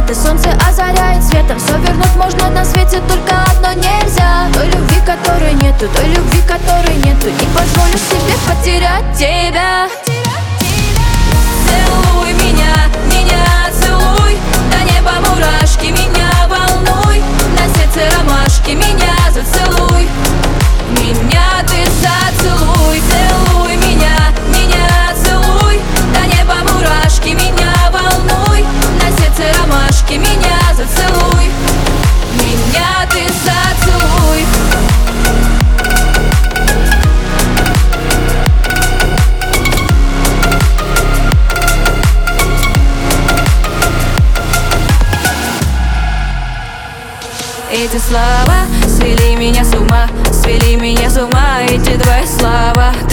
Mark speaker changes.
Speaker 1: Это солнце озаряет светом. Все вернуть можно на свете, только одно нельзя. Той любви, которой нету, той любви, которой нету. Не позволю себе потерять тебя. Целуй меня, меня целуй, до неба мурашки, меня волнуй. На сердце ромашки, меня зацелуй, меня ты зацелуй. Целуй меня, меня целуй, до неба мурашки, меня волнуй. На сердце ромашки, меня зацелуй, меня ты зацелуй. Эти слова свели меня с ума, свели меня с ума. Эти твои слова